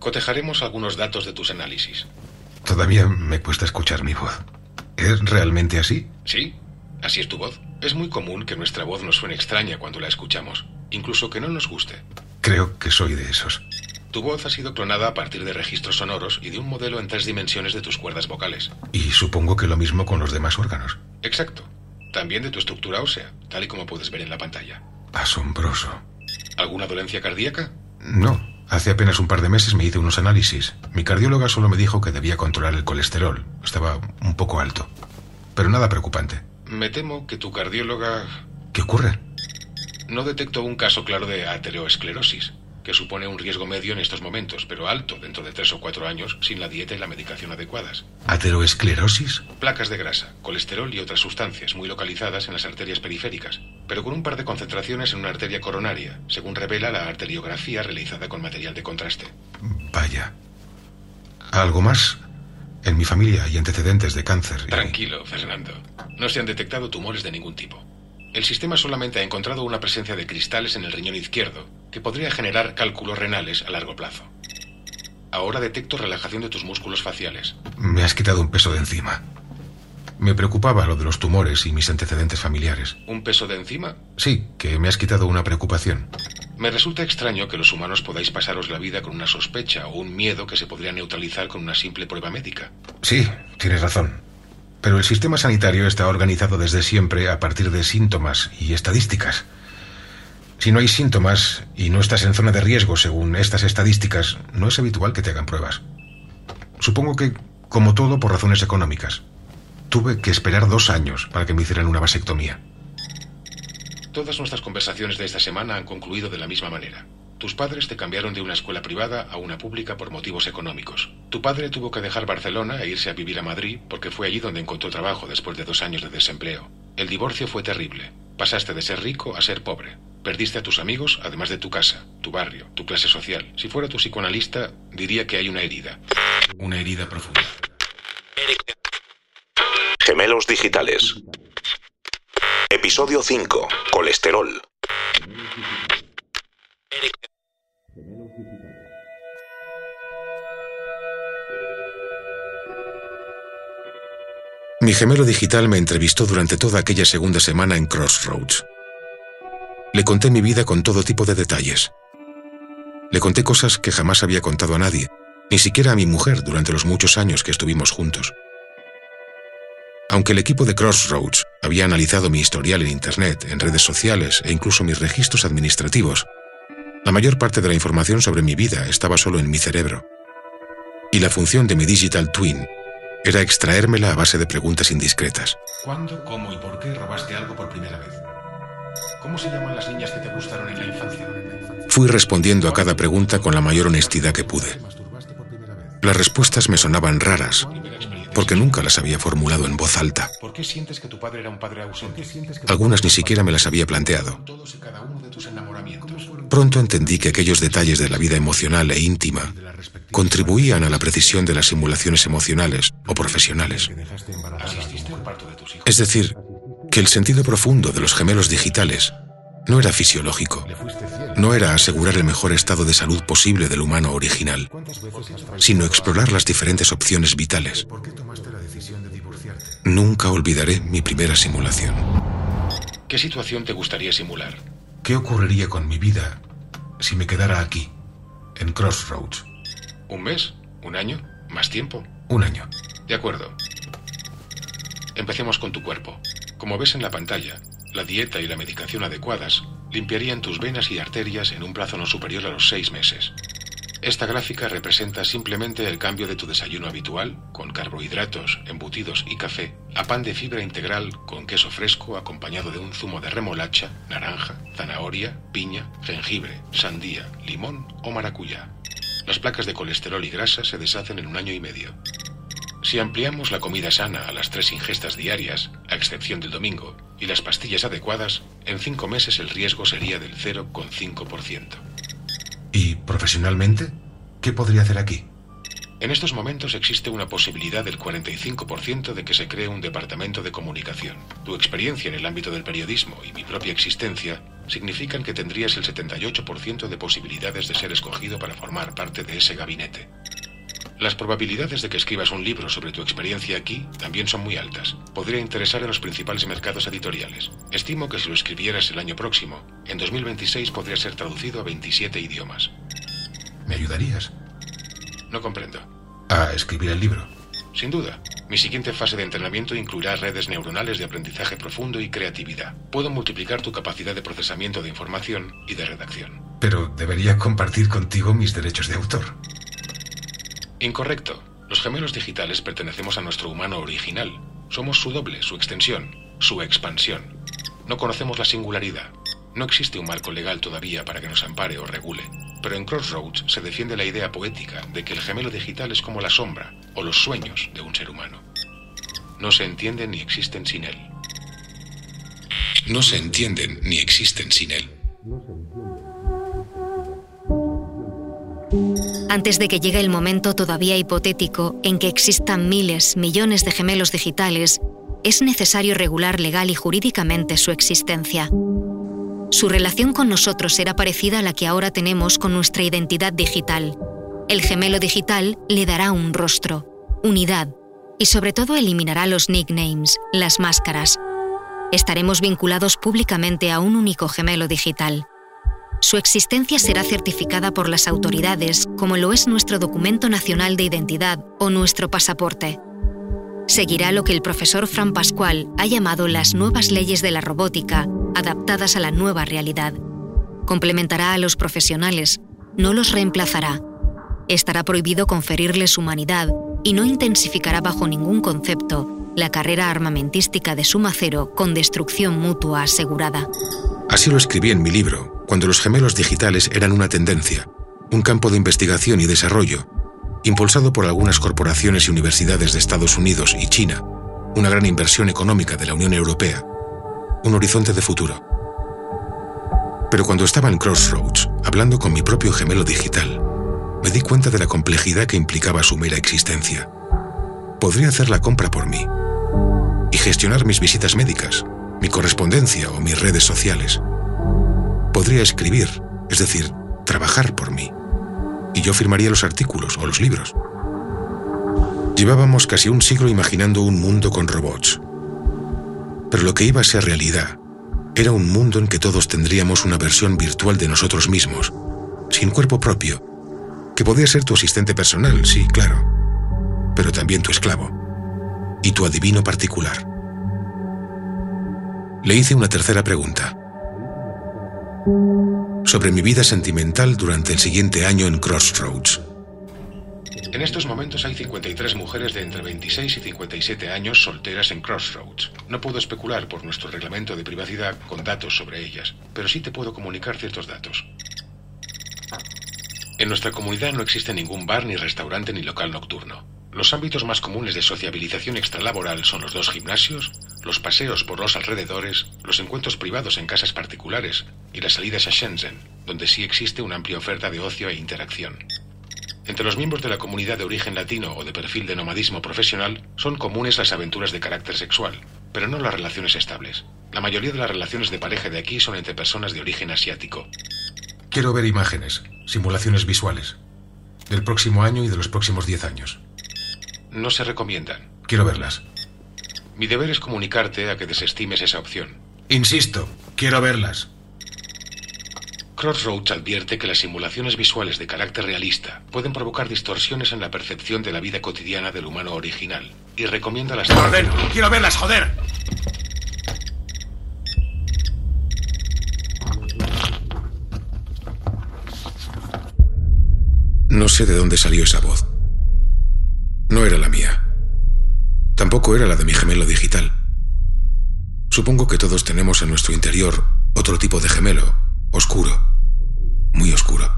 Cotejaremos algunos datos de tus análisis. Todavía me cuesta escuchar mi voz. ¿Es realmente así? Sí, así es tu voz. Es muy común que nuestra voz nos suene extraña cuando la escuchamos, incluso que no nos guste. Creo que soy de esos. Tu voz ha sido clonada a partir de registros sonoros y de un modelo en 3 dimensiones de tus cuerdas vocales. Y supongo que lo mismo con los demás órganos. Exacto. También de tu estructura ósea, tal y como puedes ver en la pantalla. Asombroso. ¿Alguna dolencia cardíaca? No. Hace apenas un par de meses me hice unos análisis. Mi cardióloga solo me dijo que debía controlar el colesterol. Estaba un poco alto. Pero nada preocupante. Me temo que tu cardióloga... ¿Qué ocurre? No detectó un caso claro de ateroesclerosis, que supone un riesgo medio en estos momentos, pero alto dentro de 3 o 4 años sin la dieta y la medicación adecuadas. ¿Ateroesclerosis? Placas de grasa, colesterol y otras sustancias muy localizadas en las arterias periféricas, pero con un par de concentraciones en una arteria coronaria, según revela la arteriografía realizada con material de contraste. Vaya. ¿Algo más? En mi familia hay antecedentes de cáncer. Tranquilo, Fernando. No se han detectado tumores de ningún tipo. El sistema solamente ha encontrado una presencia de cristales en el riñón izquierdo, que podría generar cálculos renales a largo plazo. Ahora detecto relajación de tus músculos faciales. Me has quitado un peso de encima. Me preocupaba lo de los tumores y mis antecedentes familiares. ¿Un peso de encima? Sí, que me has quitado una preocupación. Me resulta extraño que los humanos podáis pasaros la vida con una sospecha o un miedo que se podría neutralizar con una simple prueba médica. Sí, tienes razón. Pero el sistema sanitario está organizado desde siempre a partir de síntomas y estadísticas. Si no hay síntomas y no estás en zona de riesgo según estas estadísticas, no es habitual que te hagan pruebas. Supongo que, como todo, por razones económicas. Tuve que esperar 2 años para que me hicieran una vasectomía. Todas nuestras conversaciones de esta semana han concluido de la misma manera. Tus padres te cambiaron de una escuela privada a una pública por motivos económicos. Tu padre tuvo que dejar Barcelona e irse a vivir a Madrid porque fue allí donde encontró trabajo después de 2 años de desempleo. El divorcio fue terrible. Pasaste de ser rico a ser pobre. Perdiste a tus amigos, además de tu casa, tu barrio, tu clase social. Si fuera tu psicoanalista, diría que hay una herida. Una herida profunda. Gemelos digitales. Episodio 5. Colesterol. Mi gemelo digital me entrevistó durante toda aquella segunda semana en Crossroads. Le conté mi vida con todo tipo de detalles. Le conté cosas que jamás había contado a nadie, ni siquiera a mi mujer durante los muchos años que estuvimos juntos. Aunque el equipo de Crossroads había analizado mi historial en Internet, en redes sociales e incluso mis registros administrativos, la mayor parte de la información sobre mi vida estaba solo en mi cerebro. Y la función de mi Digital Twin era extraérmela a base de preguntas indiscretas. ¿Cuándo, cómo y por qué robaste algo por primera vez? ¿Cómo se llaman las niñas que te gustaron en la infancia? Fui respondiendo a cada pregunta con la mayor honestidad que pude. Las respuestas me sonaban raras, porque nunca las había formulado en voz alta. ¿Por qué sientes que tu padre era un padre ausente? Algunas ni siquiera me las había planteado. Todos y cada uno de tus enamoramientos. Pronto entendí que aquellos detalles de la vida emocional e íntima contribuían a la precisión de las simulaciones emocionales o profesionales. ¿Asististe al parto de tus hijos? Es decir, que el sentido profundo de los gemelos digitales no era fisiológico, no era asegurar el mejor estado de salud posible del humano original, sino explorar las diferentes opciones vitales. Nunca olvidaré mi primera simulación. ¿Qué situación te gustaría simular? ¿Qué ocurriría con mi vida si me quedara aquí, en Crossroads? ¿Un mes? ¿Un año? ¿Más tiempo? 1 año. De acuerdo. Empecemos con tu cuerpo. Como ves en la pantalla, la dieta y la medicación adecuadas limpiarían tus venas y arterias en un plazo no superior a los 6 meses. Esta gráfica representa simplemente el cambio de tu desayuno habitual, con carbohidratos, embutidos y café, a pan de fibra integral con queso fresco acompañado de un zumo de remolacha, naranja, zanahoria, piña, jengibre, sandía, limón o maracuyá. Las placas de colesterol y grasa se deshacen en 1 año y medio. Si ampliamos la comida sana a las 3 ingestas diarias, a excepción del domingo, y las pastillas adecuadas, en 5 meses el riesgo sería del 0,5%. ¿Y profesionalmente? ¿Qué podría hacer aquí? En estos momentos existe una posibilidad del 45% de que se cree un departamento de comunicación. Tu experiencia en el ámbito del periodismo y mi propia existencia significan que tendrías el 78% de posibilidades de ser escogido para formar parte de ese gabinete. Las probabilidades de que escribas un libro sobre tu experiencia aquí también son muy altas. Podría interesar en los principales mercados editoriales. Estimo que si lo escribieras el año próximo, en 2026 podría ser traducido a 27 idiomas. ¿Me ayudarías? No comprendo. ¿A escribir el libro? Sin duda. Mi siguiente fase de entrenamiento incluirá redes neuronales de aprendizaje profundo y creatividad. Puedo multiplicar tu capacidad de procesamiento de información y de redacción. Pero debería compartir contigo mis derechos de autor. Incorrecto. Los gemelos digitales pertenecemos a nuestro humano original. Somos su doble, su extensión, su expansión. No conocemos la singularidad. No existe un marco legal todavía para que nos ampare o regule. Pero en Crossroads se defiende la idea poética de que el gemelo digital es como la sombra o los sueños de un ser humano. No se entienden ni existen sin él. No se entienden ni existen sin él. Antes de que llegue el momento todavía hipotético en que existan miles, millones de gemelos digitales, es necesario regular legal y jurídicamente su existencia. Su relación con nosotros será parecida a la que ahora tenemos con nuestra identidad digital. El gemelo digital le dará un rostro, unidad, y sobre todo eliminará los nicknames, las máscaras. Estaremos vinculados públicamente a un único gemelo digital. Su existencia será certificada por las autoridades, como lo es nuestro documento nacional de identidad o nuestro pasaporte. Seguirá lo que el profesor Fran Pascual ha llamado las nuevas leyes de la robótica, adaptadas a la nueva realidad. Complementará a los profesionales, no los reemplazará. Estará prohibido conferirles humanidad y no intensificará bajo ningún concepto la carrera armamentística de suma cero con destrucción mutua asegurada. Así lo escribí en mi libro, cuando los gemelos digitales eran una tendencia, un campo de investigación y desarrollo, impulsado por algunas corporaciones y universidades de Estados Unidos y China, una gran inversión económica de la Unión Europea, un horizonte de futuro. Pero cuando estaba en Crossroads, hablando con mi propio gemelo digital, me di cuenta de la complejidad que implicaba su mera existencia. Podría hacer la compra por mí y gestionar mis visitas médicas, mi correspondencia o mis redes sociales. Podría escribir, es decir, trabajar por mí, y yo firmaría los artículos o los libros. Llevábamos casi un siglo imaginando un mundo con robots. Pero lo que iba a ser realidad era un mundo en que todos tendríamos una versión virtual de nosotros mismos, sin cuerpo propio, que podía ser tu asistente personal, sí, claro, pero también tu esclavo y tu adivino particular. Le hice una tercera pregunta sobre mi vida sentimental durante el siguiente año en Crossroads. En estos momentos hay 53 mujeres de entre 26 y 57 años solteras en Crossroads. No puedo especular por nuestro reglamento de privacidad con datos sobre ellas, pero sí te puedo comunicar ciertos datos. En nuestra comunidad no existe ningún bar, ni restaurante, ni local nocturno. Los ámbitos más comunes de sociabilización extralaboral son los 2 gimnasios, los paseos por los alrededores, los encuentros privados en casas particulares y las salidas a Shenzhen, donde sí existe una amplia oferta de ocio e interacción. Entre los miembros de la comunidad de origen latino o de perfil de nomadismo profesional son comunes las aventuras de carácter sexual, pero no las relaciones estables. La mayoría de las relaciones de pareja de aquí son entre personas de origen asiático. Quiero ver imágenes, simulaciones visuales, del próximo año y de los próximos 10 años. No se recomiendan. Quiero verlas. Mi deber es comunicarte a que desestimes esa opción. Insisto, quiero verlas. Crossroads advierte que las simulaciones visuales de carácter realista pueden provocar distorsiones en la percepción de la vida cotidiana del humano original y recomienda las... ¡Orden! ¡Quiero verlas, joder! No sé de dónde salió esa voz. No era la mía. Tampoco era la de mi gemelo digital. Supongo que todos tenemos en nuestro interior otro tipo de gemelo, oscuro, muy oscuro.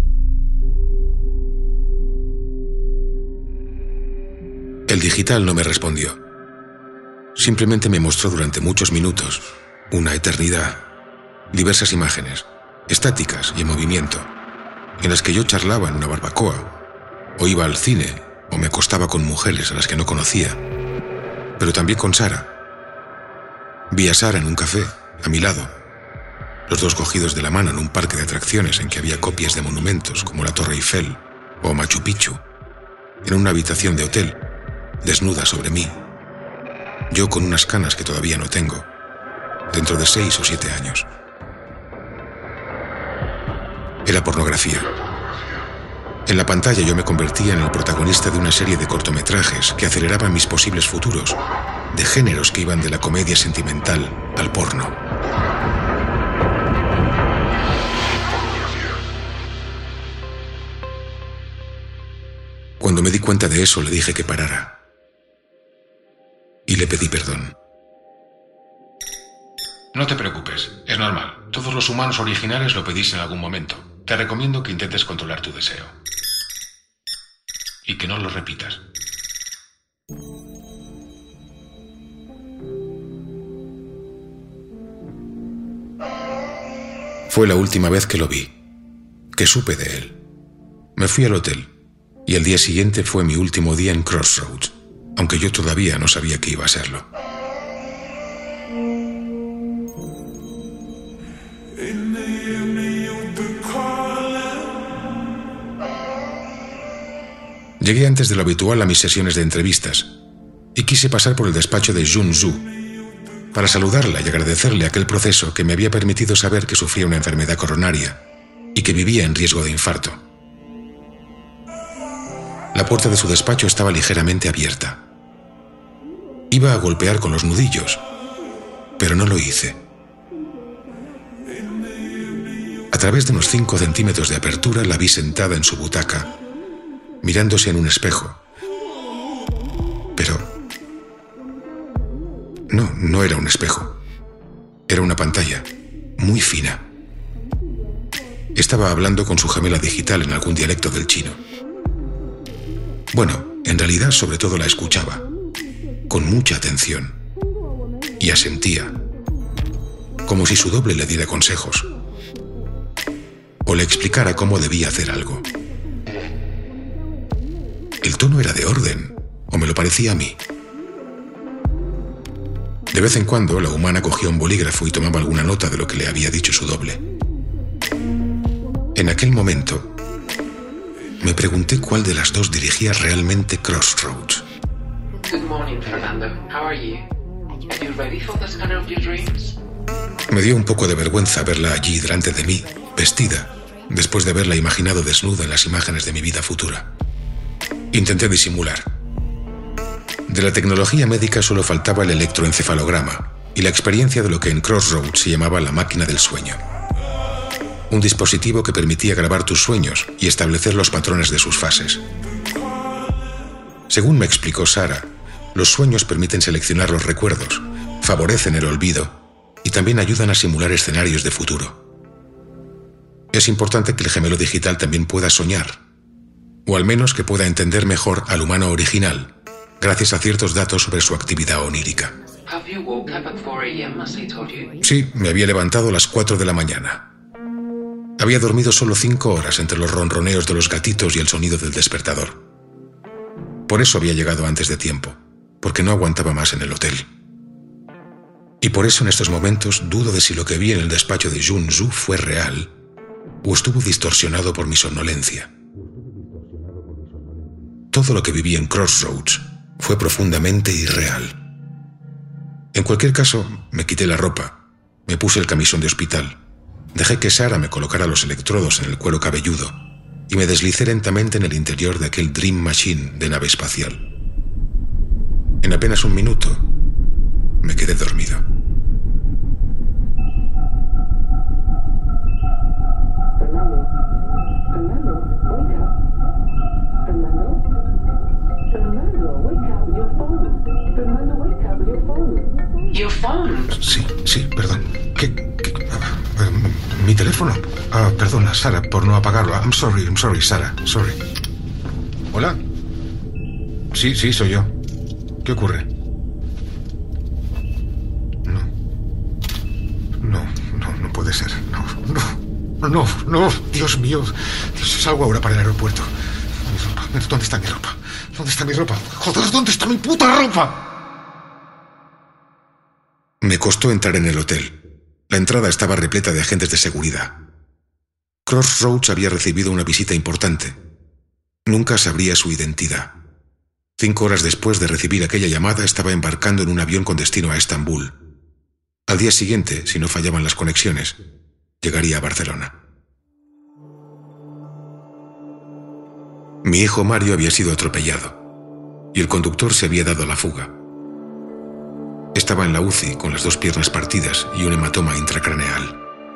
El digital no me respondió. Simplemente me mostró durante muchos minutos, una eternidad, diversas imágenes, estáticas y en movimiento, en las que yo charlaba en una barbacoa, o iba al cine, o me acostaba con mujeres a las que no conocía, pero también con Sara. Vi a Sara en un café, a mi lado, los dos cogidos de la mano en un parque de atracciones en que había copias de monumentos como la Torre Eiffel o Machu Picchu, en una habitación de hotel, desnuda sobre mí, yo con unas canas que todavía no tengo, dentro de 6 o 7 años. Era pornografía. En la pantalla yo me convertía en el protagonista de una serie de cortometrajes que aceleraban mis posibles futuros, de géneros que iban de la comedia sentimental al porno. Cuando me di cuenta de eso, le dije que parara. Y le pedí perdón. No te preocupes, es normal. Todos los humanos originales lo pedís en algún momento. Te recomiendo que intentes controlar tu deseo. Y que no lo repitas. Fue la última vez que lo vi, que supe de él. Me fui al hotel, y el día siguiente fue mi último día en Crossroads, aunque yo todavía no sabía que iba a serlo. Llegué antes de lo habitual a mis sesiones de entrevistas y quise pasar por el despacho de Jun Zhu para saludarla y agradecerle aquel proceso que me había permitido saber que sufría una enfermedad coronaria y que vivía en riesgo de infarto. La puerta de su despacho estaba ligeramente abierta. Iba a golpear con los nudillos, pero no lo hice. A través de unos 5 centímetros de apertura la vi sentada en su butaca, mirándose en un espejo. Pero no era un espejo. Era una pantalla, muy fina. Estaba hablando con su gemela digital en algún dialecto del chino. Bueno, en realidad sobre todo la escuchaba, con mucha atención, y asentía, como si su doble le diera consejos, o le explicara cómo debía hacer algo. El tono era de orden, o me lo parecía a mí. De vez en cuando, la humana cogía un bolígrafo y tomaba alguna nota de lo que le había dicho su doble. En aquel momento, me pregunté cuál de las dos dirigía realmente Crossroads. Good morning, Fernando. How are you? Are you ready for the scanner of your dreams? Me dio un poco de vergüenza verla allí delante de mí, vestida, después de haberla imaginado desnuda en las imágenes de mi vida futura. Intenté disimular. De la tecnología médica solo faltaba el electroencefalograma y la experiencia de lo que en Crossroads se llamaba la máquina del sueño. Un dispositivo que permitía grabar tus sueños y establecer los patrones de sus fases. Según me explicó Sara, los sueños permiten seleccionar los recuerdos, favorecen el olvido y también ayudan a simular escenarios de futuro. Es importante que el gemelo digital también pueda soñar, o al menos que pueda entender mejor al humano original, gracias a ciertos datos sobre su actividad onírica. Sí, me había levantado a las 4 de la mañana. Había dormido solo 5 horas entre los ronroneos de los gatitos y el sonido del despertador. Por eso había llegado antes de tiempo, porque no aguantaba más en el hotel. Y por eso en estos momentos dudo de si lo que vi en el despacho de Jun Zhu fue real o estuvo distorsionado por mi somnolencia. Todo lo que viví en Crossroads fue profundamente irreal. En cualquier caso, me quité la ropa, me puse el camisón de hospital, dejé que Sara me colocara los electrodos en el cuero cabelludo y me deslicé lentamente en el interior de aquel Dream Machine de nave espacial. En apenas un minuto, me quedé dormido. Sí, perdón. Mi teléfono. Perdona, Sara, por no apagarlo. I'm sorry, Sara. Sorry. ¿Hola? Sí, soy yo. ¿Qué ocurre? No puede ser. No. Dios mío. Salgo ahora para el aeropuerto. Mi ropa. ¿Dónde está mi ropa? Joder, ¿dónde está mi puta ropa? Me costó entrar en el hotel. La entrada estaba repleta de agentes de seguridad. Crossroads había recibido una visita importante. Nunca sabría su identidad. 5 horas después de recibir aquella llamada, estaba embarcando en un avión con destino a Estambul. Al día siguiente, si no fallaban las conexiones, llegaría a Barcelona. Mi hijo Mario había sido atropellado y el conductor se había dado a la fuga. Estaba en la UCI con las 2 piernas partidas y un hematoma intracraneal.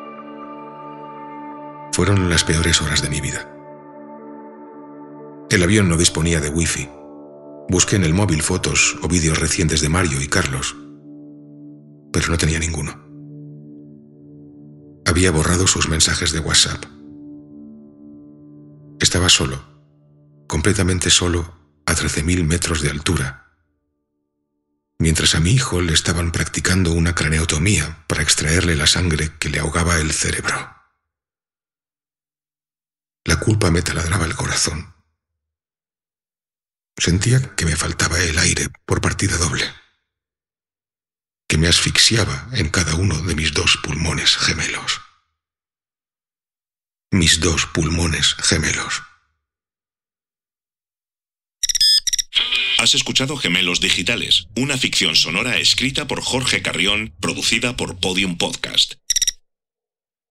Fueron las peores horas de mi vida. El avión no disponía de wifi. Busqué en el móvil fotos o vídeos recientes de Mario y Carlos, pero no tenía ninguno. Había borrado sus mensajes de WhatsApp. Estaba solo, completamente solo, a 13.000 metros de altura, mientras a mi hijo le estaban practicando una craneotomía para extraerle la sangre que le ahogaba el cerebro. La culpa me taladraba el corazón. Sentía que me faltaba el aire por partida doble, que me asfixiaba en cada uno de mis 2 pulmones gemelos. Mis 2 pulmones gemelos. Has escuchado Gemelos Digitales, una ficción sonora escrita por Jorge Carrión, producida por Podium Podcast.